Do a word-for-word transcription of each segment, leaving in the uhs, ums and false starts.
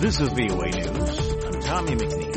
This is V O A News. I'm Tommy McNeil.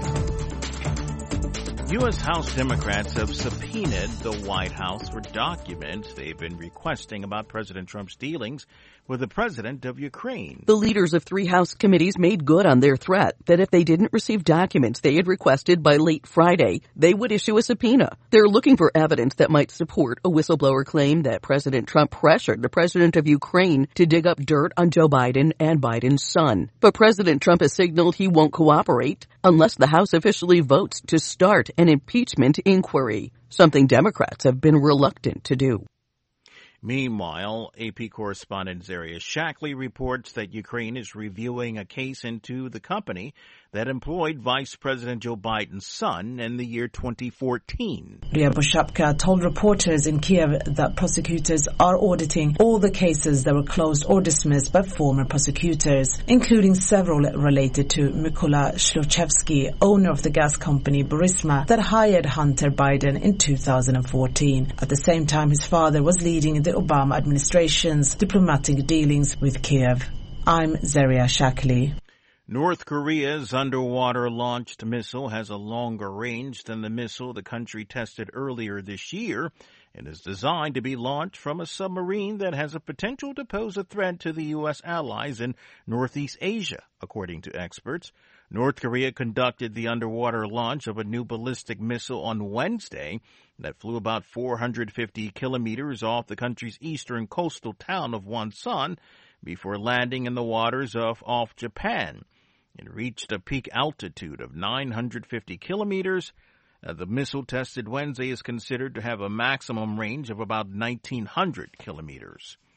U S. House Democrats have subpoenaed the White House for documents they've been requesting about President Trump's dealings with the president of Ukraine. The leaders of three House committees made good on their threat that if they didn't receive documents they had requested by late Friday, they would issue a subpoena. They're looking for evidence that might support a whistleblower claim that President Trump pressured the president of Ukraine to dig up dirt on Joe Biden and Biden's son. But President Trump has signaled he won't cooperate unless the House officially votes to start an impeachment inquiry, something Democrats have been reluctant to do. Meanwhile, A P correspondent Zaria Shackley reports that Ukraine is reviewing a case into the company that employed Vice President Joe Biden's son in the year twenty fourteen. Ryaboshabka told reporters in Kiev that prosecutors are auditing all the cases that were closed or dismissed by former prosecutors, including several related to Mykola Shlochevsky, owner of the gas company Burisma that hired Hunter Biden in two thousand fourteen. At the same time, his father was leading the Obama administration's diplomatic dealings with Kiev. I'm Zaria Shackley. North Korea's underwater-launched missile has a longer range than the missile the country tested earlier this year and is designed to be launched from a submarine that has a potential to pose a threat to the U S allies in Northeast Asia, according to experts. North Korea conducted the underwater launch of a new ballistic missile on Wednesday that flew about four hundred fifty kilometers off the country's eastern coastal town of Wonsan before landing in the waters of off Japan. It reached a peak altitude of nine hundred fifty kilometers. Uh, the missile tested Wednesday is considered to have a maximum range of about nineteen hundred kilometers.